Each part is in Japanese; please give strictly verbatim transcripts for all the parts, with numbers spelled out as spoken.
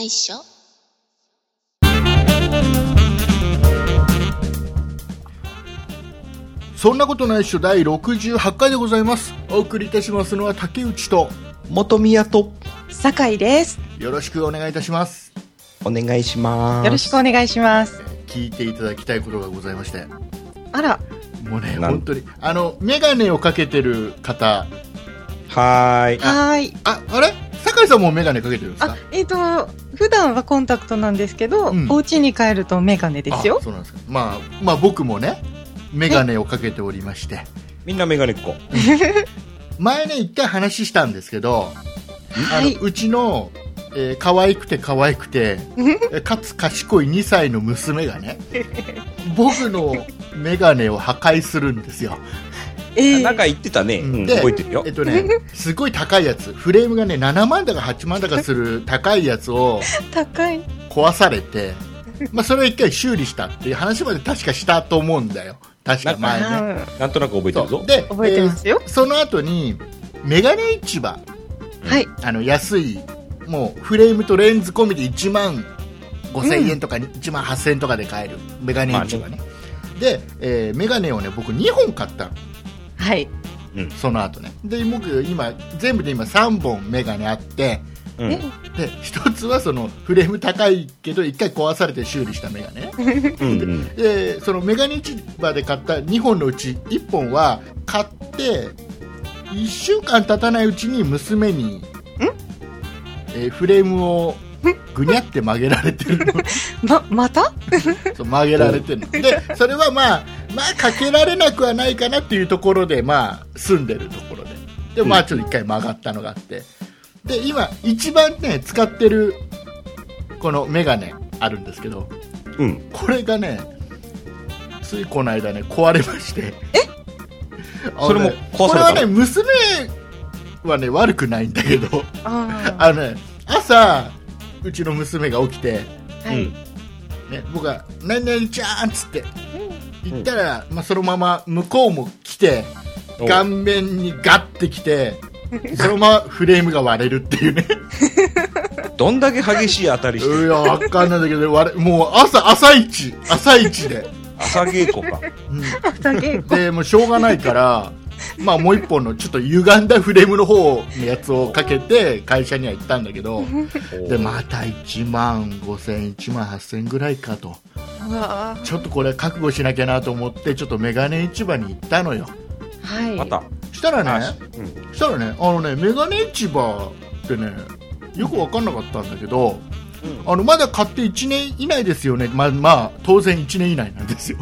ないっしょ。 そんなことないっしょだいろくじゅうはちかいでございます。お送りいたしますのは竹内と本宮と酒井です。 よろしくお願いいたします。 お願いします。 よろしくお願いします。 聞いていただきたいことがございまして、 あら、 もうね本当にあのメガネをかけてる方、 はーい。 はーい。 あ、あれ酒井さんもメガネかけてるんですか？ あ、えっと普段はコンタクトなんですけど、うん、お家に帰るとメガネですよ。 あ、そうなんですか。まあまあ僕もねメガネをかけておりまして、 みんなメガネっ子。 前ね一回話したんですけど、 はい、 あのうちの、えー、可愛くて可愛くてかつ賢いにさいの娘がね僕のメガネを破壊するんですよ。 えー、 なんか言ってたね、うん、 で覚えてるよ。 えっとねすごい高いやつ、フレームがねななまんだかはちまんだかする高いやつを高い壊されてまあそれを一回修理したっていう話まで確かしたと思うんだよ。確か前ね。 なんとなく覚えてるぞ。 で、 覚えてますよ。 えー、その後にメガネ市場、 はい、 あの安いもうフレームとレンズ込みでいちまんごせんえんとかいちまんはっせんえんとかで買えるメガネ市場ね。まあ、で、えー、メガネをね僕にほん買ったの。 はい、 うん、その後ね。で僕今全部で今さんぼんメガネあって、うん、で一つはそのフレーム高いけど一回壊されて修理したメガネうん、うん、で, でそのメガネ市場で買ったにほんのうちいっぽんは買っていっしゅうかん経たないうちに娘に、えー、フレームをぐにゃって曲げられてるのま, またそう曲げられてるので、それはまあまあかけられなくはないかなっていうところでまあ住んでるところででまあちょっと一回曲がったのがあって、で今一番ね使ってるこのメガネあるんですけど、 うん、 これがねついこの間ね壊れまして。 えそれも壊された。 これはね娘はね悪くないんだけどああのね朝うちの娘が起きて、 はいね、僕が何々ちゃんっつって言ったら、うんまあ、そのまま向こうも来て顔面にガッて来てそのままフレームが割れるっていうねどんだけ激しい当たりしてる。 いや分かんないんだけど割れもう朝朝一朝一で朝稽古か、 うん、朝稽古でもうしょうがないからまあもう一本のちょっと歪んだフレームの方のやつをかけて会社には行ったんだけどでまたいちまんごせんえんいちまんはっせんえんぐらいかと、ちょっとこれ覚悟しなきゃなと思ってちょっとメガネ市場に行ったのよ。 はい。 またしたらね、 うん、 したらねあのねメガネ市場ってねよく分かんなかったんだけど、うん、あのまだ買っていちねん以内ですよね。まあ、まあ、当然いちねん以内なんですよ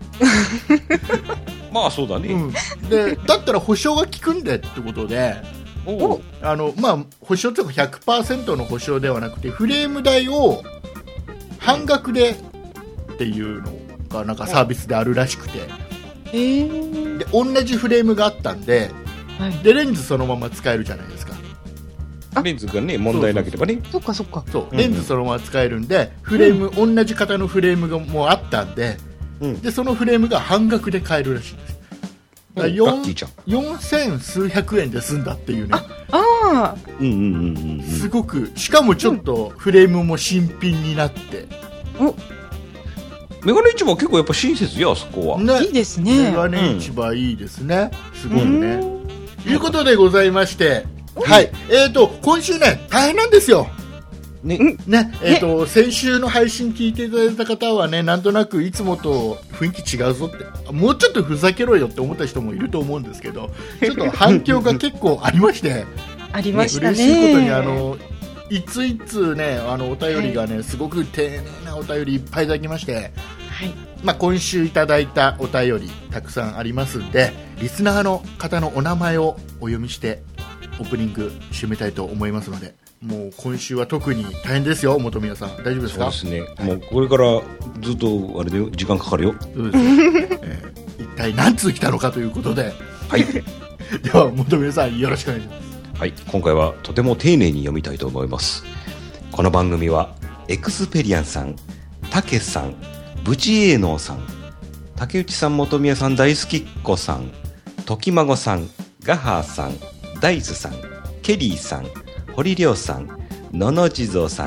まあそうだね、 うん、でだったら保証が効くんでってことでおあの、まあ、保証っていうか ひゃくパーセント の保証ではなくてフレーム代を半額でっていうのがなんかサービスであるらしくて、 えー、 で同じフレームがあったんで、はい、でレンズそのまま使えるじゃないですか。 レンズがね問題なければね。 そっかそっか。 そうレンズそのまま使えるんで、フレーム、うん、同じ型のフレームがもうあったんで、うん、でそのフレームが半額で買えるらしいんです。だからよんせん数百円で済んだっていうね。 ああ、 うんうんうんうん、 すごくしかもちょっとフレームも新品になって、 うん、おメガネ市場結構やっぱ親切よあそこは、 ね、いいですね。 メガネ市場いいですね、うん、すごくね。ということでございまして、はい、えーと今週ね大変なんですよ。 ねねえーと先週の配信聞いていただいた方はねなんとなくいつもと雰囲気違うぞってもうちょっとふざけろよって思った人もいると思うんですけどちょっと反響が結構ありましてありましたね。 嬉しいことにあのいついつねあのお便りがね、はい、すごく丁寧なお便りいっぱいいただきまして、 はいまあ、今週いただいたお便りたくさんありますんでリスナーの方のお名前をお読みしてオープニング締めたいと思いますので、もう今週は特に大変ですよ。本宮さん大丈夫ですか？ そうですね、もうこれからずっとあれで時間かかるよ。 そうですね、えー、一体何通来たのかということで、 はいでは本宮さんよろしくお願いします。 はい、今回はとても丁寧に読みたいと思います。この番組はエクスペリアンさん、たけさん、ブチエーノーさん、竹内さん、本宮さん、大好きっ子さん、時孫さん、ガハーさん、ダイズさん、ケリーさん、堀亮さん、のの地蔵さん、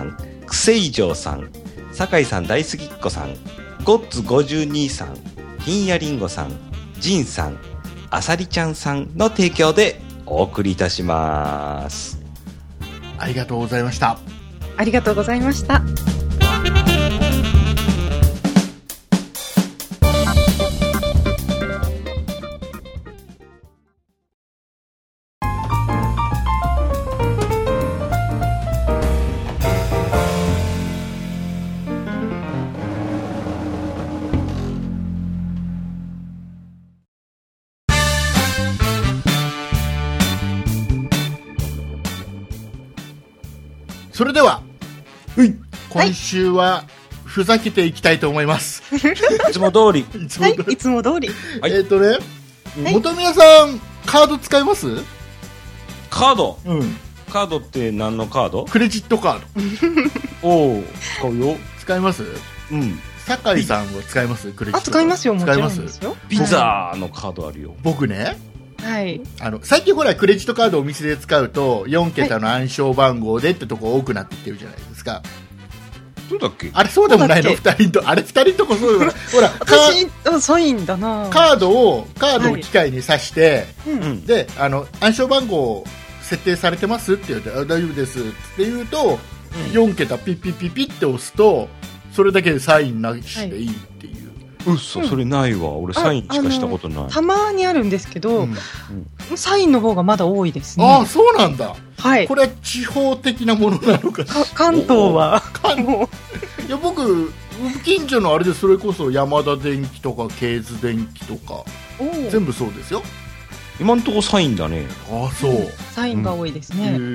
クセイジョーさん、酒井さん大好きっ子さん、ゴッツごじゅうにさん、ひんやりんごさん、ジンさん、あさりちゃんさんの提供でお送りいたします。 ありがとうございました。 ありがとうございました。 それでは、うん、今週はふざけていきたいと思います。 いつも通り。 いつも通り。はい、いつも通り。 えーっとね、はい、本宮さん、カード使います？ カード？ うん。 カードって何のカード？ クレジットカード。おお、使うよ。 使います？ うん。 酒井さんは使います？クレジットカード。あ、 使いますよ、もちろんですよ。 ピザのカードあるよ。 僕ね。 はい、 あの最近ほらクレジットカードをお店で使うとよん桁の暗証番号でってとこ多くなってきてるじゃないですか。 そうだっけ？ あれそうでもないの？ふたりとあれふたりとこそうだほら私そういいんだな。 カードをカードを機械に挿して、はい、であの暗証番号設定されてますって言うと大丈夫ですって言うと、うん、よん桁ピッピッピッピッって押すとそれだけでサインなしでいいっていう。はい、 うっそ、それないわ。俺サインしかしたことない。 たまにあるんですけど、うんうん、サインの方がまだ多いですね。 ああ、そうなんだ。 はい。 これは地方的なものなのか。か関東は。 関東。いや僕近所のあれでそれこそ山田電機とかケーズ電機とか全部そうですよ。 今んとこサインだね。 ああ、そう、うん。 サインが多いですね。 うん、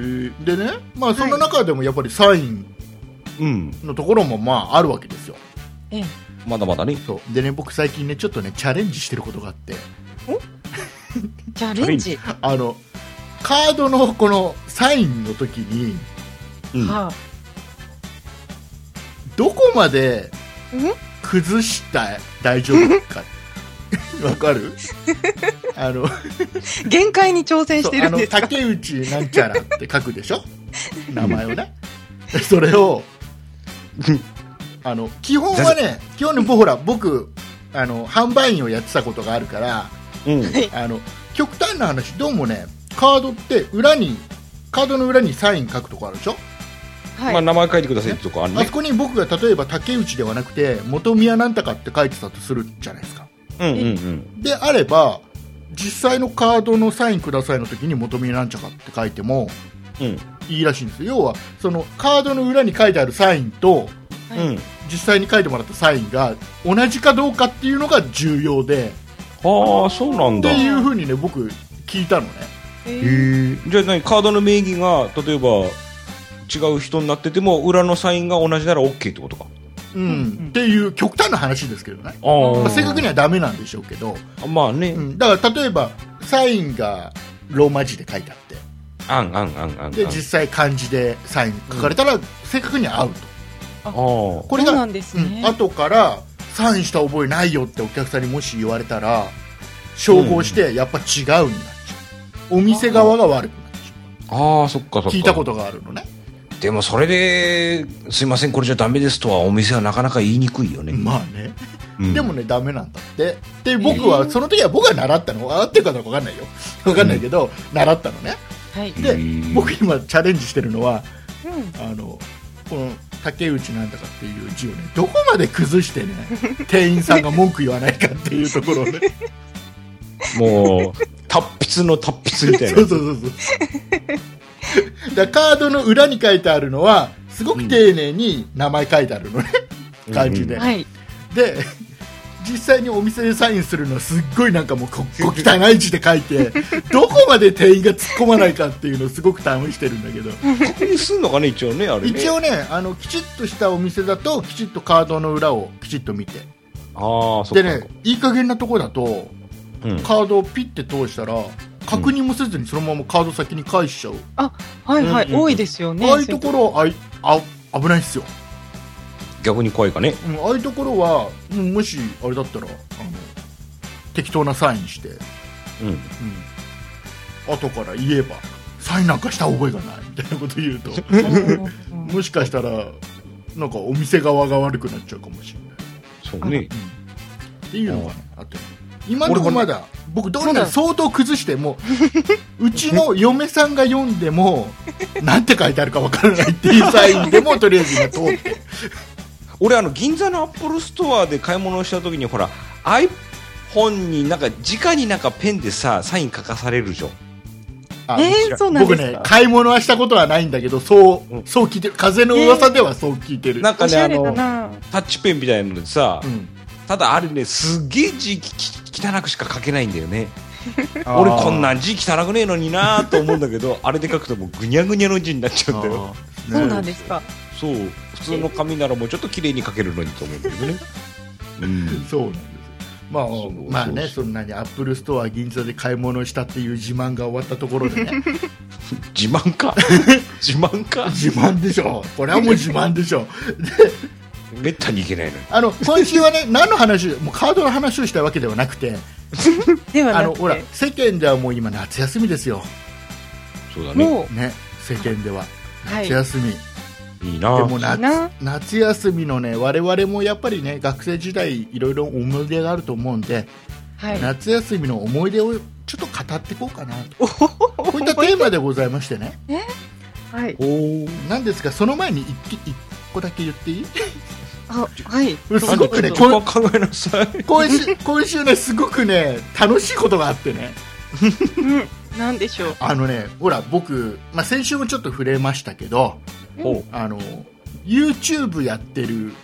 でね、まあその中でもやっぱりサインのところもまああるわけですよ。 ええ。 まだまだね。 そうでね、僕最近ねちょっとねチャレンジしてることがあって。 チャレンジあのカードのこのサインの時に、 うん、 どこまで崩したら大丈夫かわかる？あの限界に挑戦してるんですか？ あの竹内なんちゃらって書くでしょ名前をねそれをあの基本はね、基本ね、ほら僕あの販売員をやってたことがあるから、 うん、 あの極端な話どうもねカードって裏にカードの裏にサイン書くとこあるでしょ、 はい、まあ、名前書いてくださいってとこあるね。 あそこに僕が例えば竹内ではなくて本宮なんとかって書いてたとするじゃないですか、 うんうんうん、 であれば実際のカードのサインくださいの時に本宮なんちゃかって書いても、 うん、 いいらしいんですよ。要はそのカードの裏に書いてあるサインと、 うん、 実際に書いてもらったサインが同じかどうかっていうのが重要で、 ああそうなんだっていう風にね僕聞いたのね。 へえ。じゃあ何カードの名義が例えば違う人になってても裏のサインが同じなら OK ってことか。 うん、うん、っていう極端な話ですけどね。 あ、 まあ、正確にはダメなんでしょうけど、 まあね、 うん、だから例えばサインがローマ字で書いてあってあんあんあんあんで実際漢字でサイン書かれたら正確に合うと、 あ、これがそうなんですね、 うん、後からサインした覚えないよってお客さんにもし言われたら照合してやっぱ違うになっちゃう、うん、お店側が悪くなっちゃう。 ああそっかそっか。 聞いたことがあるのね。 でもそれですいませんこれじゃダメですとはお店はなかなか言いにくいよね。 まあね、うん、でもねダメなんだってで僕は、えー、その時は僕は習ったの合ってるかどうか分かんないよ分かんないけど、うん、習ったのね、 はい、 で僕今チャレンジしてるのは、 うん、 あのこの竹内なんだかっていう字をねどこまで崩してね店員さんが文句言わないかっていうところをねもう達筆の達筆みたいなそうそうそうそうだカードの裏に書いてあるのはすごく丁寧に名前書いてあるのね、うん、漢字で、 うんはい、 で実際にお店でサインするのはすっごいなんかもうここ汚い字で書いてどこまで店員が突っ込まないかっていうのをすごく試してるんだけど確認するのかね一応ねあれね一応ねあのきちっとしたお店だときちっとカードの裏をきちっと見て、 ああでねいい加減なとこだと、 うん、 カードをピッて通したら確認もせずにそのままカード先に返しちゃう、 あはいはい、うんうん、多いですよね。 ああいうところあいあ危ないっすよ。 逆に怖いかね、 うん、ああいうところは、うん、もしあれだったらあの適当なサインして、 うんうん、 後から言えばサインなんかした覚えがないみたいなこと言うともしかしたらなんかお店側が悪くなっちゃうかもしれない。 そうね、 うん、っていうのがねあって今のところまだ僕どうにか相当崩してもうちの嫁さんが読んでもなんて書いてあるかわからないっていうサインでもとりあえず今通って俺あの銀座のアップルストアで買い物をした時にほら iPhone になんか直になんかペンでさサイン書かされるじゃん。 あえー、そうなんですか。 僕ね買い物はしたことはないんだけどそう、うん、そう聞いてる風の噂ではそう聞いてる、 えー、なんかねあのタッチペンみたいなのでさ、うん、ただあれねすげえ字汚くしか書けないんだよね俺こんなん字汚くねえのになと思うんだけどあれで書くともうぐにゃぐにゃの字になっちゃうんだよ、ね、 そうなんですか。 そう普通の紙ならもうちょっと綺麗に書けるのにと思うんだけどね、 うん、そうなんです。まあ、まあね、そんなにアップルストア銀座で買い物したっていう自慢が終わったところでね自慢か自慢か自慢でしょこれはもう自慢でしょでめったにいけないのにあの今週はね何の話もうカードの話をしたわけではなくてではなくてあのほら世間ではもう今夏休みですよ。 そうだねね世間では夏休み、はいいいなでも 夏, 夏休みのね我々もやっぱりね学生時代いろいろ思い出があると思うんで、はい、夏休みの思い出をちょっと語っていこうかなとこういったテーマでございましてねえ、はい、 なんですがその前に一個だけ言っていいあはいすごくね考えなさい今週今週ねすごくね楽しいことがあってねうん、なんでしょうあのねほら僕、まあ、先週もちょっと触れましたけどあの YouTube やってる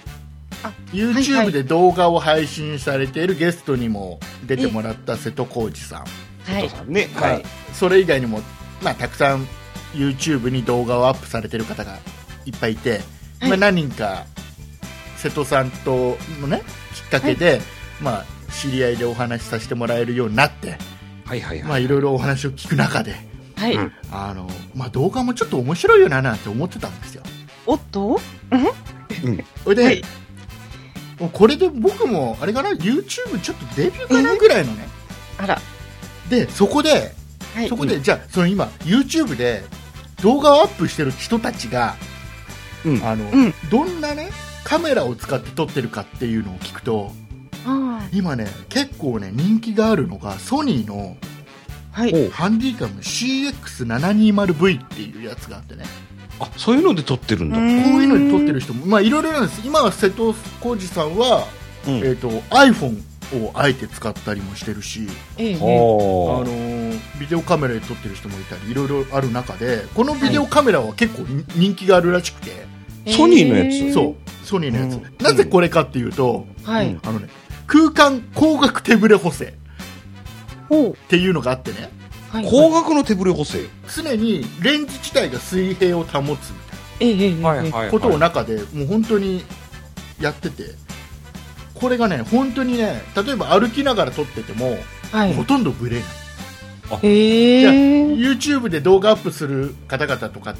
YouTube で動画を配信されているゲストにも出てもらった瀬戸康史さん、 瀬戸さんね、 はい、それ以外にも、まあ、たくさん YouTube に動画をアップされている方がいっぱいいて、はい、まあ、何人か瀬戸さんとの、ね、きっかけで、はい、まあ、知り合いでお話しさせてもらえるようになって、はいはいはい、まあ、いろいろお話を聞く中ではい、 あのまあ、動画もちょっと面白いよななんて思ってたんですよ。 おっと、 うん、それで、はい、もうこれで僕もあれかな YouTube ちょっとデビューかなぐらいのね、 あらでそこで、はい、そこで、うん、じゃあその今 YouTube で動画をアップしてる人たちが、うん、あのうん、どんなねカメラを使って撮ってるかっていうのを聞くと今ね結構ね人気があるのがソニーのはい、ハンディカム シーエックスななにじゅうブイ っていうやつがあってねあそういうので撮ってるんだこういうので撮ってる人もまあいろいろなんです。今は瀬戸康史さんは、うんえー、と iPhone をあえて使ったりもしてるし、ええ、あのー、ビデオカメラで撮ってる人もいたりいろいろある中でこのビデオカメラは結構人気があるらしくて、 はい、ソニーのやつそうソニーのやつ、うん、なぜこれかっていうと、 はい、 あのね、空間光学手ブレ補正っていうのがあってね、 はい、光学の手ブレ補正常にレンズ自体が水平を保つみたいなことを中でもう本当にやっててこれがね本当にね例えば歩きながら撮ってても、はい、ほとんどブレない。 あへー YouTube で動画アップする方々とかって、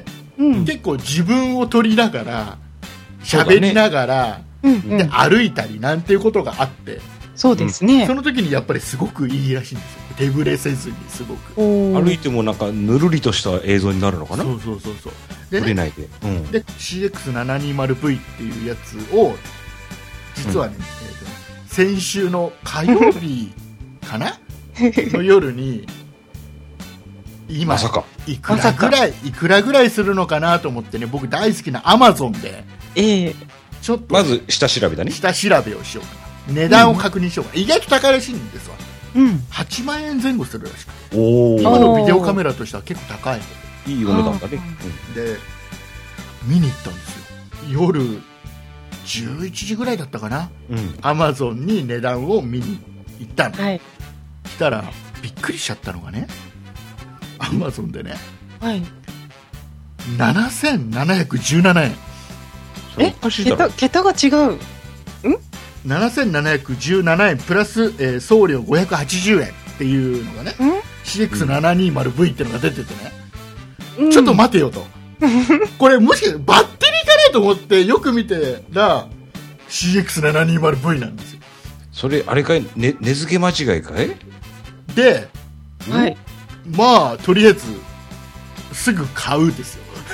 うん、結構自分を撮りながら喋りながら、ねうんうん、で歩いたりなんていうことがあってそうですね、 うん、その時にやっぱりすごくいいらしいんですよ。手ぶれせずにすごく歩いてもなんかぬるりとした映像になるのかな。 そうそうそうそうで、ね、ぶれないで、うん、 で シーエックスななにじゅうブイ っていうやつを実はね、うんえーとね、先週の火曜日かなの夜に今まさかいくらぐらいいくらぐらいするのかなと思ってね僕大好きな Amazon で、 えー、 ちょっとまず下調べだね下調べをしようかな値段を確認しようかな、うん、意外と高いらしいんですわ。 うん、 はちまんえん前後するらしくてお今のビデオカメラとしては結構高いいいお値段だね、 うん、で見に行ったんですよ。夜じゅういちじぐらいだったかな、うん、アマゾンに値段を見に行ったの、はい、したらびっくりしちゃったのがねアマゾンでね、 はい、 ななせんななひゃくじゅうななえんえ桁、桁が違う。んななせんななひゃくじゅうななえんプラス、えー、送料ごひゃくはちじゅうえんっていうのがね シーエックスななにじゅうブイ っていうのが出ててね、うん、ちょっと待てよとこれもしかしてバッテリーかなと思ってよく見てら シーエックスななにじゅうブイ なんですよ。 それあれかい、ね、値付け間違いかいで、 はい、 まあとりあえずすぐ買うですよ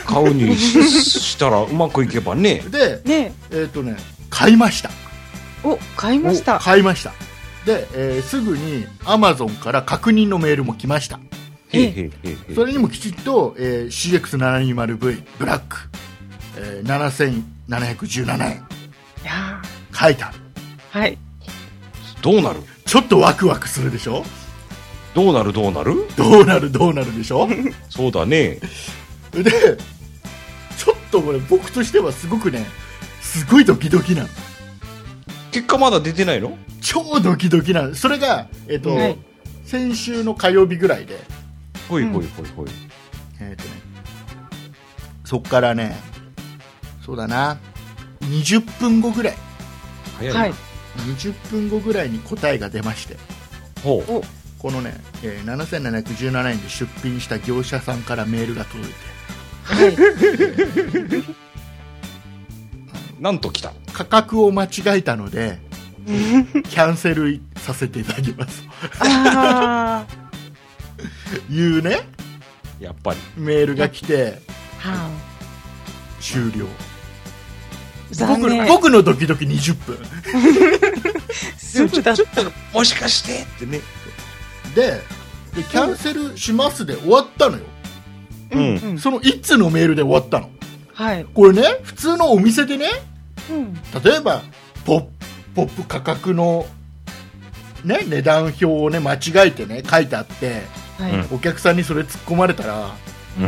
買うにしたらうまくいけばね。 で、 ね、 えっとね、買いました。 お、買いました。 買いました。で、えー、すぐにアマゾンから確認のメールも来ました。 へーへーへーへー。 それにもきちっと、えー、シーエックスななひゃくにじゅうブイ ブラック、えー、ななせんななひゃくじゅうななえんいや書いてある。 はい。 どうなる？ ちょっとワクワクするでしょ。 どうなるどうなるどうなるどうなるでしょ。 そうだね。 で、ちょっとこれ僕としてはすごくね、すごいドキドキなの。 結果まだ出てないの？ 超ドキドキなの。それが、えっと、はい、先週の火曜日ぐらいで、 ほいほいほいほい。 えっとね、そっからね、そうだな、にじゅっぷんごぐらい。 早いな。はい。 にじゅっぷんごぐらいに答えが出まして。 ほう。 このね、えー、ななせんななひゃくじゅうななえんで出品した業者さんからメールが届いて。はい。えー、 なんと来た。 価格を間違えたので、キャンセルさせていただきます。あいうね、 やっぱりメールが来て、はあ、終了。僕の、僕のドキドキにじゅっぷん。 すぐだった。 もしかしてってね。 で、でキャンセルしますで終わったのよ。うん。そのいつのメールで終わったの。 はい。 これね、普通のお店でね、うん、例えばポップポップ価格の、ね、値段表を、ね、間違えて、ね、書いてあって、はい、お客さんにそれ突っ込まれたら、うん、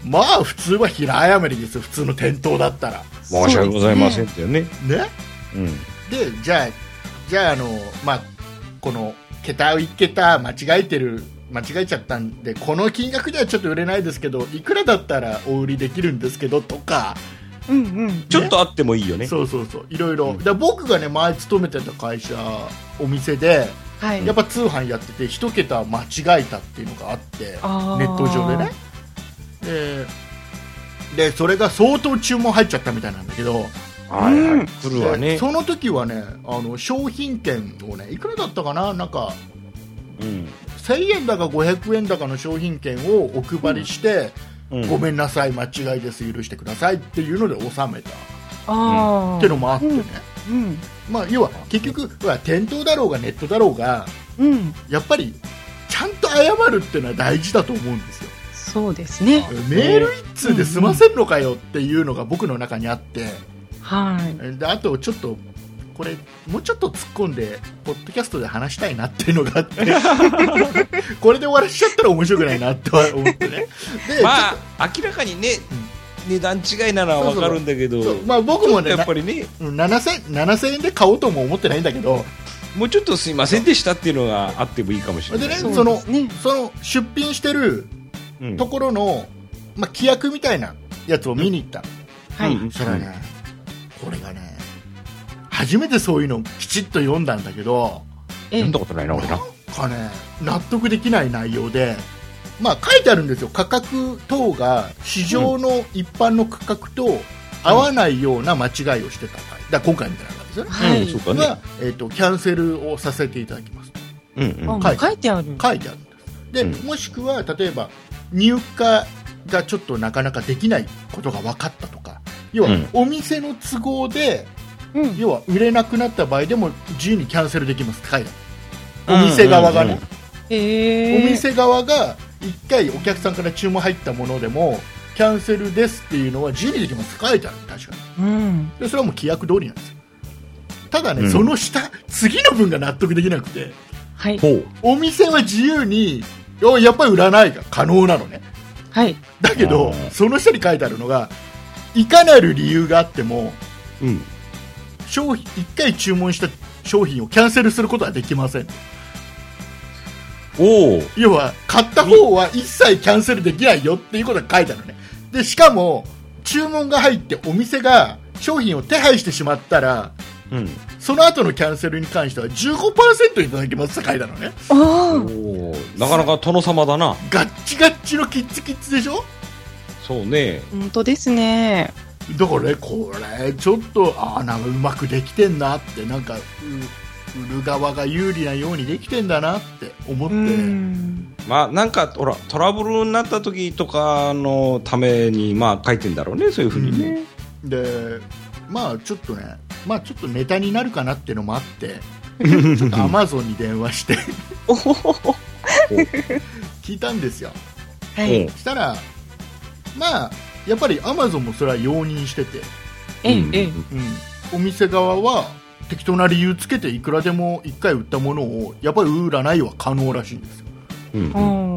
まあ普通は平謝りですよ。普通の店頭だったら申し訳ございませんってよね。 ね、うん、でじゃあじゃあ、あの、まあ、この桁をいっ桁間違えてる間違えちゃったんでこの金額ではちょっと売れないですけどいくらだったらお売りできるんですけどとか、 うんうんね、 ちょっとあってもいいよね。 そうそうそう、いろいろ、うん、だ僕がね前勤めてた会社お店で、はい、やっぱ通販やってて一桁間違えたっていうのがあってネット上でね、で, でそれが相当注文入っちゃったみたいなんだけど、 はいはい、来るわね。 その時はねあの商品券をねいくらだったかな、なんか、うん、せんえんだかごひゃくえんだかの商品券をお配りして、うんうん、ごめんなさい間違いです許してくださいっていうので収めたあってのもあってね、うんうん、まあ、要は結局店頭だろうがネットだろうが、うん、やっぱりちゃんと謝るっていうのは大事だと思うんですよ。 そうですね。 メール一通で済ませるのかよっていうのが僕の中にあって、 はい、 であとちょっとこれもうちょっと突っ込んでポッドキャストで話したいなっていうのがあってこれで終わらしちゃったら面白くないなって思ってね。でまあ明らかにね、うん、値段違いなら分かるんだけど、そうそう、 まあ、僕もねやっぱりねななせんえんで買おうとも思ってないんだけど、 もうちょっとすいませんでしたっていうのがあってもいいかもしれない。 で、ね、その、その出品してるところの、うん、まあ、規約みたいなやつを見に行った、うん、はい、そしたらね、これがね初めてそういうのをきちっと読んだんだけど、 読んだことないな俺な。 なんかね納得できない内容で、まあ書いてあるんですよ。価格等が市場の一般の価格と合わないような間違いをしてた場合、だから今回みたいな感じですよね。はい、そうかね。が、えーと、キャンセルをさせていただきます。 うんうん、書いて、書いてある。 書いてあるんです。で、うん、もしくは例えば入荷がちょっとなかなかできないことが分かったとか、要は、うん、お店の都合でうん、要は売れなくなった場合でも自由にキャンセルできますって書いてある。お店側がね、うんうんうん、お店側がいっかいお客さんから注文入ったものでもキャンセルですっていうのは自由にできますって書いてある。確かに、うん、でそれはもう規約通りなんですよ。ただね、うん、その下次の分が納得できなくて、はい、お店は自由にやっぱり売らないが可能なのね、はい、だけどその下に書いてあるのがいかなる理由があっても、うん、商品いっかい注文した商品をキャンセルすることはできません。お要は買った方は一切キャンセルできないよっていうことが書いてあるのね。でしかも注文が入ってお店が商品を手配してしまったら、うん、その後のキャンセルに関しては じゅうごパーセント いただきますって書いてあるのね。 おなかなか殿様だな。 ガッチガッチのキッツキッツでしょ。 そうね、 本当ですね。 だからね、これちょっとあーなんかうまくできてんなって、なんか売る側が有利なようにできてんだなって思って、 まあなんかほらトラブルになった時とかのためにまあ書いてんだろうね、そういうふうにね、 うん、でまあちょっとねまあちょっとネタになるかなっていうのもあってちょっとアマゾンに電話して聞いたんですよ。 はい。 したらまあやっぱりアマゾンもそれは容認してて、 ええ、うん、 お店側は適当な理由つけていくらでもいっかい売ったものをやっぱり売らないは可能らしいんですよ。うんうん、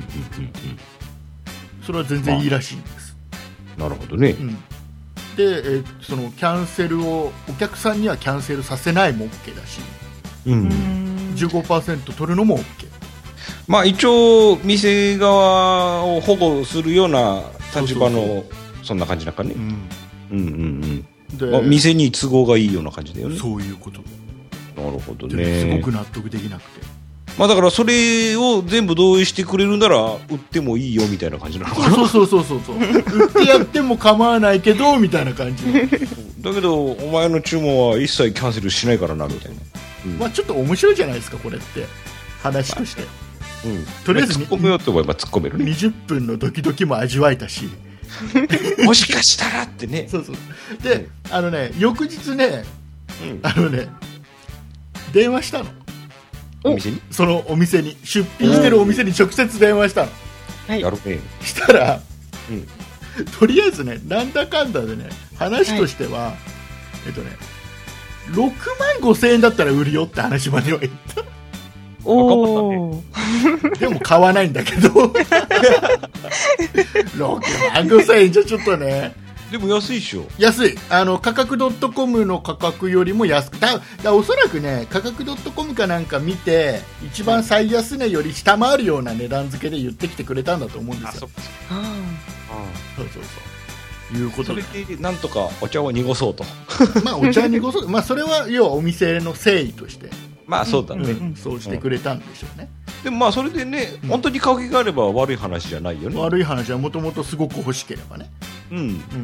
それは全然いいらしいんです。 なるほどね。 うん、で、えー、そのキャンセルをお客さんにはキャンセルさせないも OK だし、うん、じゅうごパーセント 取るのも OK。 まあ一応店側を保護するような立場の そ, うそうそうそんな感じなんかね。うん、うんうんうん。で、まあ、店に都合がいいような感じだよね。 そういうこと。 なるほどね。 すごく納得できなくて。 まあだからそれを全部同意してくれるなら売ってもいいよみたいな感じなのかな。 そうそうそうそうそう。売ってやっても構わないけどみたいな感じ。 だけどお前の注文は一切キャンセルしないからなみたいな。 うん、まあちょっと面白いじゃないですかこれって話として。うん、とりあえず突っ込めようと思えば突っ込めるね。 にじゅっぷんのドキドキも味わえたし。 もしかしたらってね。 そうそう。で、あのね翌日ね、うん、あのね電話したの。 お店にそのお店に出品してるお店に直接電話したの。 はい。やるね。 したら、うん、とりあえずねなんだかんだでね話としては、はい、えっとねろくまんごせんえんだったら売るよって話までは言った。 おお。 でも買わないんだけどろくまんごせんえんじゃちょっとね。 でも安いっしょ。 安い。あの価格 .com の価格よりも安くだだおそらくね価格 .com かなんか見て一番最安値より下回るような値段付けで言ってきてくれたんだと思うんですよ。ああそうそうそういうことで、 それでなんとかお茶を濁そうとまあお茶濁そうまあそれは要はお店の誠意としてまあそうだね、 うんうん、そうしてくれたんでしょうね、 うん、でもまあそれでね、うん、本当に買う気があれば悪い話じゃないよね。 悪い話はもともとすごく欲しければね。 うん、うん、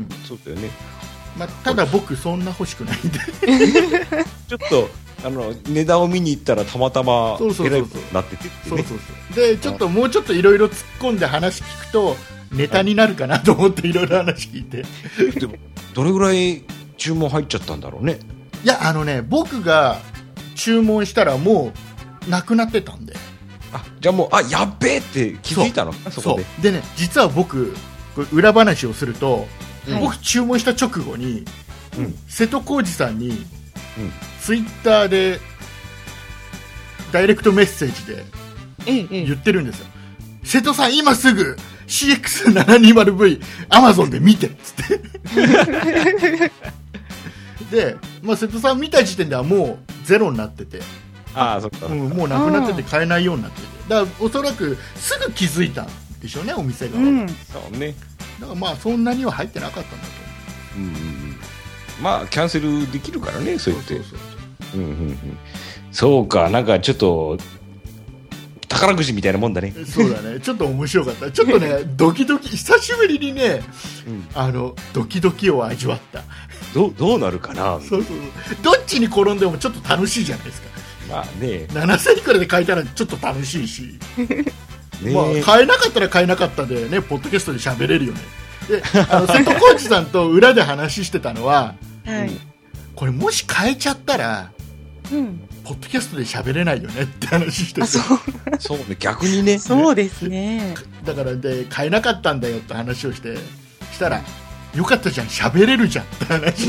そうだよね、 まあ、ただ僕そんな欲しくないんでちょっとあの値段を見に行ったらたまたま選ぶことになっててって、ね、 そうそうそうでちょっともうちょっといろいろ突っ込んで話聞くとネタになるかなと思っていろいろ話聞いてでもどれぐらい注文入っちゃったんだろうね。 いやあのね僕が注文したらもうなくなってたんで。 あじゃあもうあやっべえって気づいたのかそこで。 そうでね実は僕これ裏話をすると、はい、僕注文した直後に、うん、瀬戸康史さんに、うん、ツイッターでダイレクトメッセージで言ってるんですよ、ええ、瀬戸さん今すぐ シーエックスななひゃくにじゅうブイ アマゾンで見てっつってで、まあ、瀬戸さん見た時点ではもうゼロになっててああそっか、 うん、もうなくなってて買えないようになっててだからおそらくすぐ気づいたでしょうねお店が、うん、 そうね。 だからまあそんなには入ってなかったんだと思う、うんうん、 まあキャンセルできるからねそう言ってそうそうそう、うんうんうん、そうかなんかちょっと宝くじみたいなもんだね。 そうだねちょっと面白かったちょっとねドキドキ久しぶりにね、うん、あのドキドキを味わった。 ど, どうなるかな。 そうそうそうどっちに転んでもちょっと楽しいじゃないですか。 まあねななせんいくらで買えたらちょっと楽しいしね、まあ、買えなかったら買えなかったでねポッドキャストで喋れるよね。であの瀬戸康史さんと裏で話してたのは、はい、これもし買えちゃったら、うん、ポッドキャストで喋れないよねって話してて。 そうそうね逆にねそうですねだからで買えなかったんだよって話をしてしたら、うん、よかったじゃん喋れるじゃんって話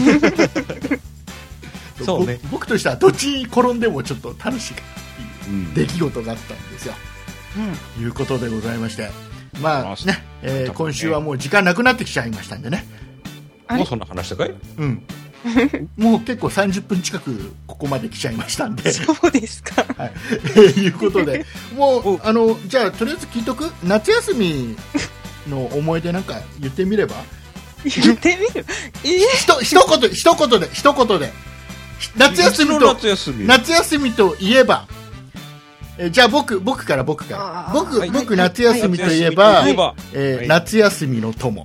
そうね僕としてはどっちに転んでもちょっと楽しいかっていう出来事があったんですよ、うん、いうことでございまして、まあね、えー、今週はもう時間なくなってきちゃいましたんでね。 もうそんな話したかい？ うん。もう結構さんじゅっぷん近くここまで来ちゃいましたんで。 そうですか。 はい。えー、いうことで、もうあのじゃあとりあえず聞いとく。夏休みの思い出なんか言ってみれば。 言ってみる。えー、 ひと一言一言で一言で。夏休みと夏休み。 夏休みといえば。えじゃあ僕僕から僕から僕、はい、僕夏休みといえば、はいえーはい、夏休みの友。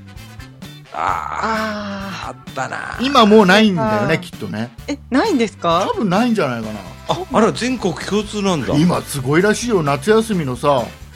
あああったな。 今もうないんだよねきっとね。 えないんですか？ 多分ないんじゃないかな。 ああら全国共通なんだ。 今すごいらしいよ夏休みのさ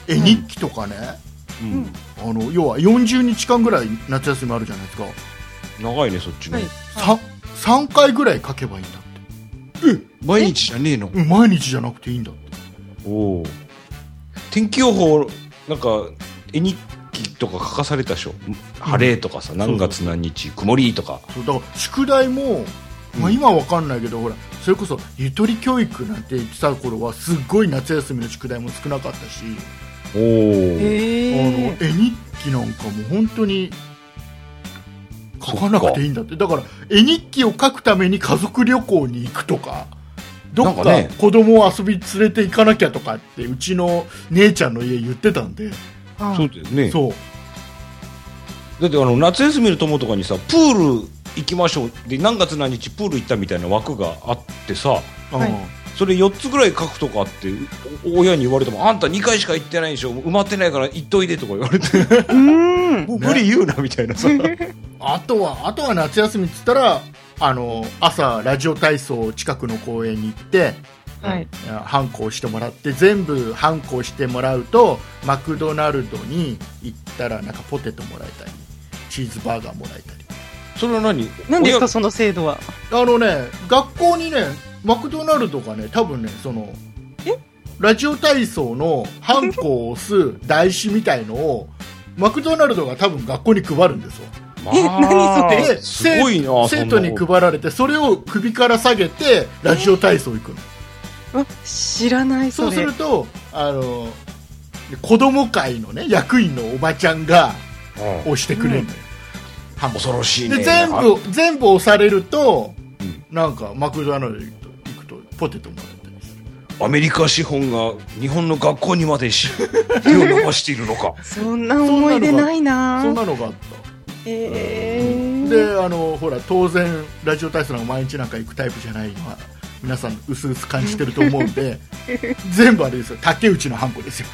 絵日記とかね、うん、あの要はよんじゅうにちかんぐらい夏休みあるじゃないですか。 長いねそっちの、はい、 ささんかいぐらい書けばいいんだって。 え毎日じゃねえの？ え毎日じゃなくていいんだって。おお。天気予報なんか絵日記とか書かされたでしょ、うん、晴れとかさ、何月何日曇りとか。 そうだから宿題も、まあ、今は分かんないけど、うん、ほらそれこそゆとり教育なんて言ってた頃はすっごい夏休みの宿題も少なかったし、おへあの絵日記なんかも本当に書かなくていいんだって。だから絵日記を書くために家族旅行に行くとか、どっか子供を遊び連れて行かなきゃとかってうちの姉ちゃんの家言ってたんで。 そうだよね。 そうだってあの夏休みの友とかにさプール行きましょうで何月何日プール行ったみたいな枠があってさ、はい、それよっつぐらい書くとかって親に言われても、あんたにかいしか行ってないでしょ、埋まってないから行っといでとか言われてうんもう無理言うなみたいなさあとはあとは夏休みっつったらあの朝ラジオ体操近くの公園に行ってはい、ハンコをしてもらって全部ハンコをしてもらうとマクドナルドに行ったらなんかポテトもらえたりチーズバーガーもらえたり。 それは何何ですかその制度は。 あのね学校にねマクドナルドがね多分ねそのえラジオ体操のハンコを押す台紙みたいのをマクドナルドが多分学校に配るんですよ。 え何それ。 すごいな。 生徒に配られてそれを首から下げてラジオ体操行くの。 知らない。それそうするとあの子供会のね役員のおばちゃんが押してくれるのよ、 うん、恐ろしいね。 で全部全部押されると、うん、なんかマクドナルド行くとポテトもらったりする。 アメリカ資本が日本の学校にまでし手を伸ばしているのかそんな思い出ないな。 そんなのがあった。えー、であのほら当然ラジオ体操の毎日なんか行くタイプじゃないのは皆さん薄々感じてると思うんで全部あれですよ竹内のハンコですよ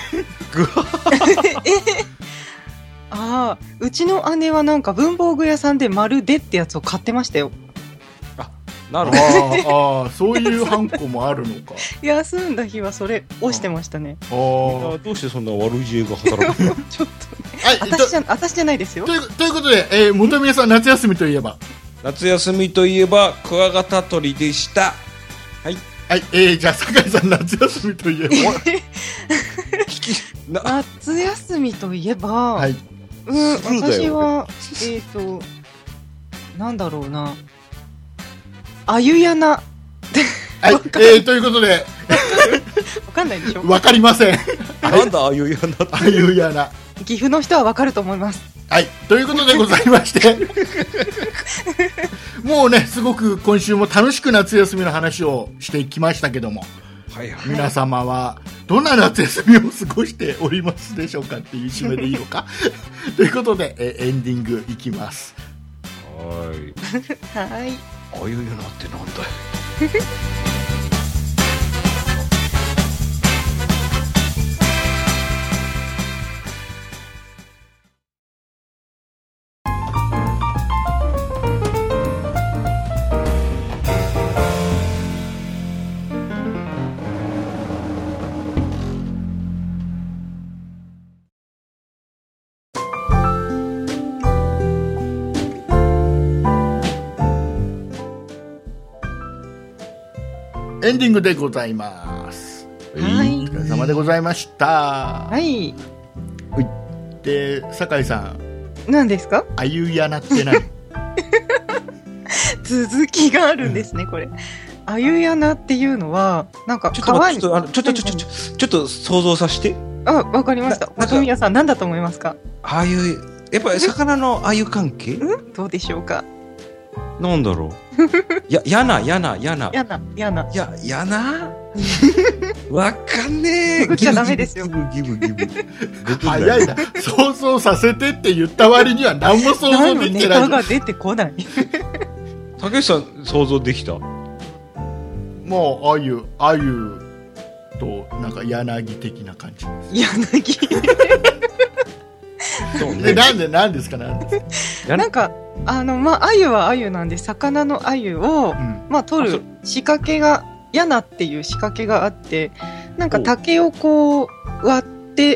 ああうちの姉はなんか文房具屋さんで丸でってやつを買ってましたよ。 あなるほど。ああそういうハンコもあるのか休んだ日はそれ押してましたね。 ああどうしてそんな悪い知恵が働くのちょっとね、はい、私じゃ私じゃないですよ。 という、ということで、えー、本宮さん夏休みといえば夏休みといえばクワガタ取りでした。はい、 はいえー、じゃあ酒井さん夏休みといえば夏休みといえば、はいうん、私はえっ、ー、となんだろうなあゆやなはい、えー、ということでわかんないでしょ。 わかりませんなんだあゆやなってあゆやな岐阜の人はわかると思います。 はい、ということでございましてもうねすごく今週も楽しく夏休みの話をしてきましたけども、はいはい、皆様はどんな夏休みを過ごしておりますでしょうかっていう締めでいいのかということでえエンディングいきます。 はいはいあゆやなってなんだよエンディングでございます。はい、お疲れ様でございました。 はい。 で、酒井さん。 何ですか？ あゆやなって何？ 続きがあるんですね、これ。あゆやなっていうのはなんか川にちょっとちょっとちょっとちょちょっと想像させて。 あ、わかりました。本宮さん何だと思いますか？ ああいうやっぱり魚のあゆ関係？ うんどうでしょうか？ なんだろうや、やな、やな、やな。 やな、やな。 や、やなわかんねえ。 ググっちゃダメですよ。 ギブ、ギブ、ギブ。 早いな。想像させてって言った割には何も想像できてない。 ネタが出てこない。 竹内さん、想像できた？ もう、あゆ、あゆと、なんか柳的な感じです。 柳そうね。なんで、なんですか、なんですか。 なんか、あの、まあ、鮎は鮎なんで、魚の鮎を、うん、まあ、取る仕掛けが、ヤナっていう仕掛けがあって、なんか竹をこう割って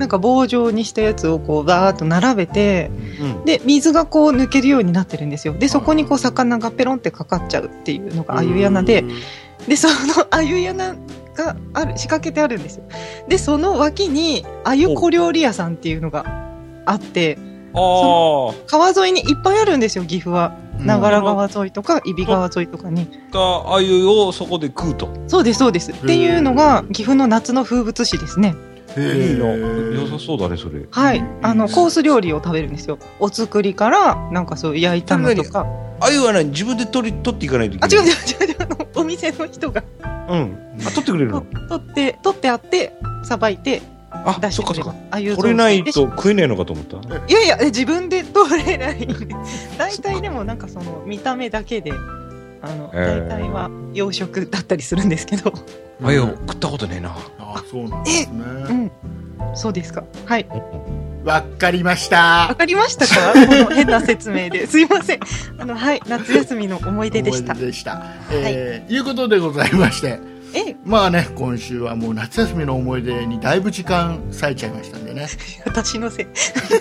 なんか棒状にしたやつをこうバーっと並べて、 うん、 で水がこう抜けるようになってるんですよ。でそこにこう魚がペロンってかかっちゃうっていうのがアユヤナで、でそのアユヤナがある仕掛けてあるんですよ。でその脇にアユ小料理屋さんっていうのがあって、 あ川沿いにいっぱいあるんですよ、岐阜は。長良川沿いとか揖斐川沿いとかにあゆをそこで食うと。 そうですそうですっていうのが岐阜の夏の風物詩ですね。 いいな、良さそうだねそれ。 はい、あのコース料理を食べるんですよ。お作りからなんかそう焼いたのとか。 あゆはね自分で取り取っていかないといけない。 あ違う違う違う違う、あのお店の人がうんあ取ってくれるの。 取って取ってあってさばいてあ出してくれば。 あ取れないと食えないのかと思った。 いやいや自分で取れないんで大体でもなんかその見た目だけであの大体は洋食だったりするんですけど。 あゆ食ったことねえな。 あそうなんですね。 うん、そうですか。はい。 わかりました。 わかりましたかこの変な説明で。すいません。あの、はい。夏休みの思い出でした。 思い出でした。えー、はい。いうことでございまして。えまあね、今週はもう夏休みの思い出にだいぶ時間割いちゃいましたんでね。 私のせい。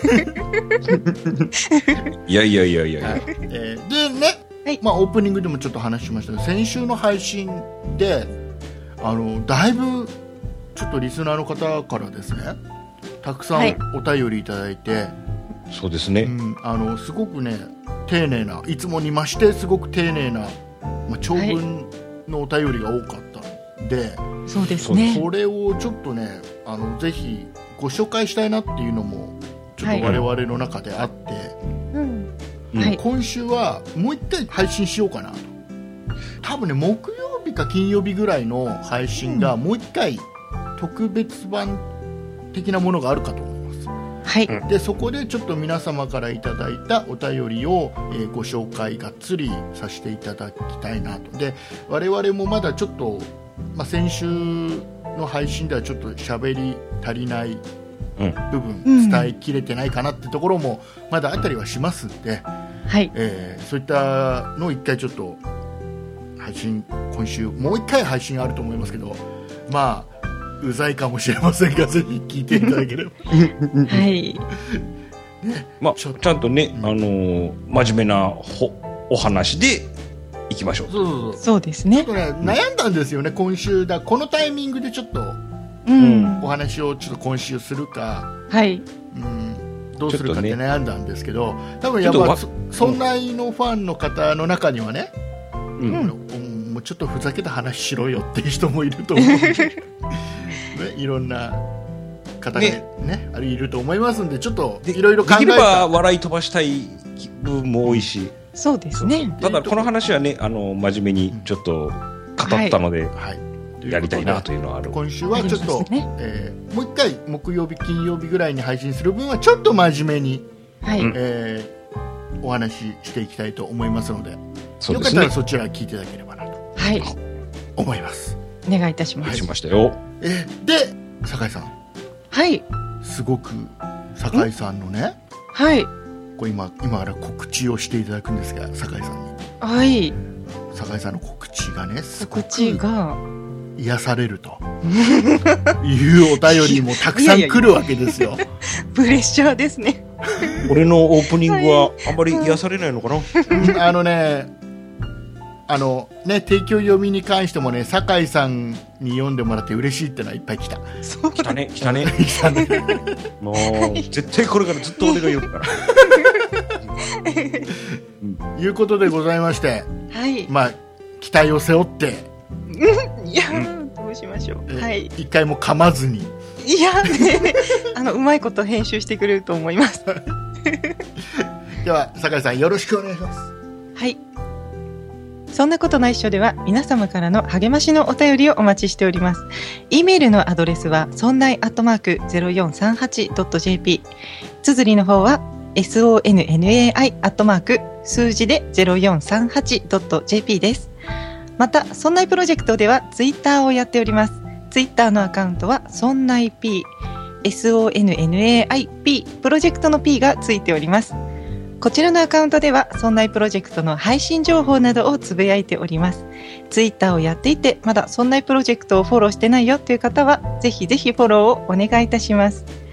いやいやいやいやいや。はい、 えー、でね、はい、まあオープニングでもちょっと話しましたけど、先週の配信で、あの、だいぶ、ちょっとリスナーの方からですね、たくさんお便りいただいて、はい、 そうですね、 うん、あのすごくね丁寧ないつもに増してすごく丁寧な、まあ、長文のお便りが多かったんで、はい、 そうですね、 それをちょっとねあのぜひご紹介したいなっていうのもちょっと我々の中であって、はいうんはい、今週はもう一回配信しようかなと。多分ね木曜日か金曜日ぐらいの配信がもう一回特別版的なものがあるかと思います。 はい。 でそこでちょっと皆様からいただいたお便りを、えー、ご紹介がっつりさせていただきたいなと。で我々もまだちょっと、まあ、先週の配信ではちょっと喋り足りない部分、うん、伝えきれてないかなってところもまだあったりはしますんで、 はいえー、そういったのを一回ちょっと配信今週もう一回配信あると思いますけど、まあうざいかもしれませんがぜひ聞いていただければはい、 ねまあ、ちゃんとね、うん、あのー、真面目なほお話でいきましょう。 そうそうそうそうですね。 ちょっとね悩んだんですよね今週だ。このタイミングでちょっと、うん、お話をちょっと今週するか、 はい、 うん、どうするかって悩んだんですけど、ね、多分やっぱそそんなのファンの方の中にはね、うんうん、もうちょっとふざけた話しろよっていう人もいると思うんでね、いろんな方が ね, ねあれいると思いますんでちょっといろいろ考えた。 できれば笑い飛ばしたい部分も多いし、 そうですね。 ただこの話はねあの真面目にちょっと語ったので、うんはい、やりたいなというのはある。 今週はちょっと、ねえー、もう一回木曜日金曜日ぐらいに配信する分はちょっと真面目に、はいえー、お話ししていきたいと思いますので、そうですね、よかったらそちら聞いていただければなと、はい、思います。 お願いいたします。 はい、しましたよ。 えー、で酒井さん、 はいすごく酒井さんのね、 はいこれ今今から告知をしていただくんですが酒井さんに、 はい酒井さんの告知がねすごく告知が癒されるというお便りもたくさん来るわけですよ。いやいやいやプレッシャーですね。 俺のオープニングはあんまり癒されないのかな、 うん、あのねあのね、提供読みに関してもね酒井さんに読んでもらって嬉しいってのはいっぱい来た。 来たね来たね来たねもう絶対これからずっと俺が読むからいうことでございまして、 はい、 まあ期待を背負っていや、うん、どうしましょう、はい、 一回も噛まずにいやねあのうまいこと編集してくれると思いますでは酒井さんよろしくお願いします。 はい、そんなことないっしょでは皆様からの励ましのお便りをお待ちしております。 E メールのアドレスはそんないアットマーク ゼロよんさんはちドットジェーピー、 綴りの方は ソンナイ アットマーク数字で ゼロよんさんはちドットジェーピー です。またそんないプロジェクトではツイッターをやっております。ツイッターのアカウントはそんない P、 ソンナイ P、 プロジェクトの P がついております。こちらのアカウントではそんないプロジェクトの配信情報などをつぶやいております。ツイッターをやっていてまだそんないプロジェクトをフォローしてないよという方はぜひぜひフォローをお願いいたします。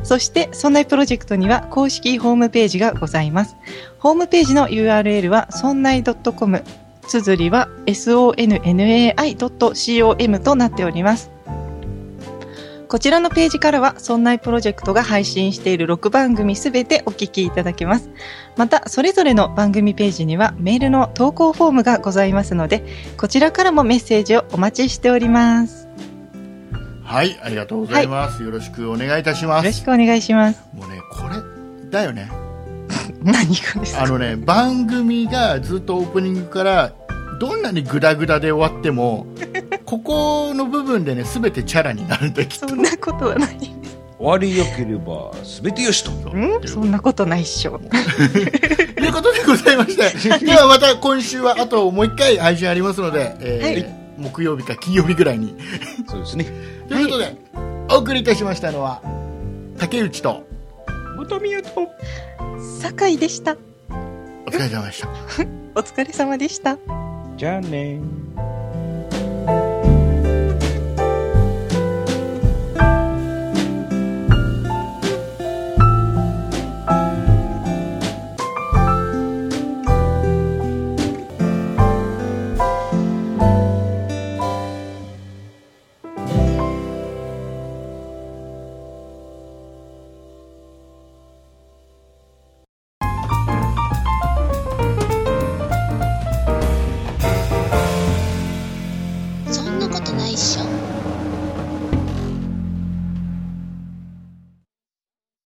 そしてそんないプロジェクトには公式ホームページがございます。ホームページの ユーアールエル はそんない .com、綴りは ソンナイ ドット コム となっております。こちらのページからはそんないプロジェクトが配信しているろくばんぐみすべてお聞きいただけます。またそれぞれの番組ページにはメールの投稿フォームがございますので、こちらからもメッセージをお待ちしております。 はい、ありがとうございます、はい、よろしくお願いいたします。 よろしくお願いします。 もうね、これだよね何がですか。 あのね、番組がずっとオープニングからどんなにグダグダで終わってもここの部分でね全てチャラになるんだ。きっとそんなことはない。 終わりよければ全てよしと。 んそんなことないっしょということでございましてではまた今週はあともう一回配信ありますので、えーはい、木曜日か金曜日ぐらいにそうですねということで、はい、お送りいたしましたのは竹内と本宮と酒井でした。 お疲れ様でしたお疲れ様でした。 じゃあね。